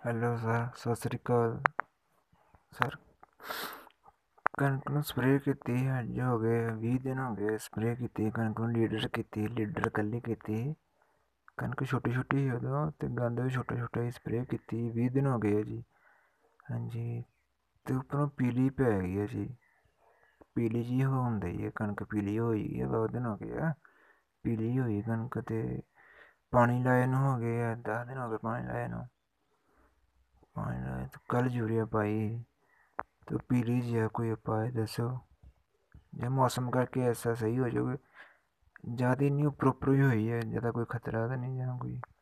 Hello sir, Sat Sri ਅਕਾਲ sir. ਕਣਕ ਨੂੰ spray ਕੀਤੀ ਅੱਜ ਹੋ ਗਏ 20 ਦਿਨ ਹੋ ਗਏ। ਸਪਰੇਅ ਕੀਤੀ ਕਣਕ ਨੂੰ, ਲੀਡਰ ਇਕੱਲੀ ਕੀਤੀ। ਕਣਕ ਛੋਟੀ ਛੋਟੀ ਸੀ ਉਦੋਂ, ਅਤੇ ਗੰਦ ਵੀ ਛੋਟਾ ਛੋਟਾ ਸੀ। ਸਪਰੇਅ ਕੀਤੀ 20 ਦਿਨ ਹੋ ਗਏ ਆ ਜੀ। ਹਾਂਜੀ, ਅਤੇ ਉੱਪਰੋਂ ਪੀਲੀ ਪੈ ਗਈ ਹੈ ਜੀ। ਪੀਲੀ ਜੀ ਹੋਣ ਡਈ ਹੈ ਕਣਕ, ਪੀਲੀ ਹੋਈ ਹੈ। ਬਹੁਤ ਦਿਨ ਹੋ ਗਏ ਆ ਪੀਲੀ ਹੋਈ ਕਣਕ। ਅਤੇ ਪਾਣੀ ਲਾਏ ਨੂੰ ਹੋ ਗਏ ਆ 10 ਦਿਨ ਹੋ ਗਏ ਪਾਣੀ ਲਾਏ ਨੂੰ। ਕੱਲ ਯੂਰੀਆ ਪਾਈ ਤੇ ਪੀਲੀ ਜਿਹਾ ਕੋਈ ਉਪਾਅ ਦੱਸੋ। ਜੇ ਮੌਸਮ ਕਰਕੇ ਐਸਾ ਸਹੀ ਹੋ ਜਾਊਗਾ। ਜ਼ਿਆਦਾ ਨਹੀਂ, ਉੱਪਰ ਉੱਪਰ ਹੀ ਹੋਈ ਹੈ, ਜ਼ਿਆਦਾ ਕੋਈ ਖਤਰਾ ਤਾਂ ਨਹੀਂ ਜਾਂ ਕੋਈ।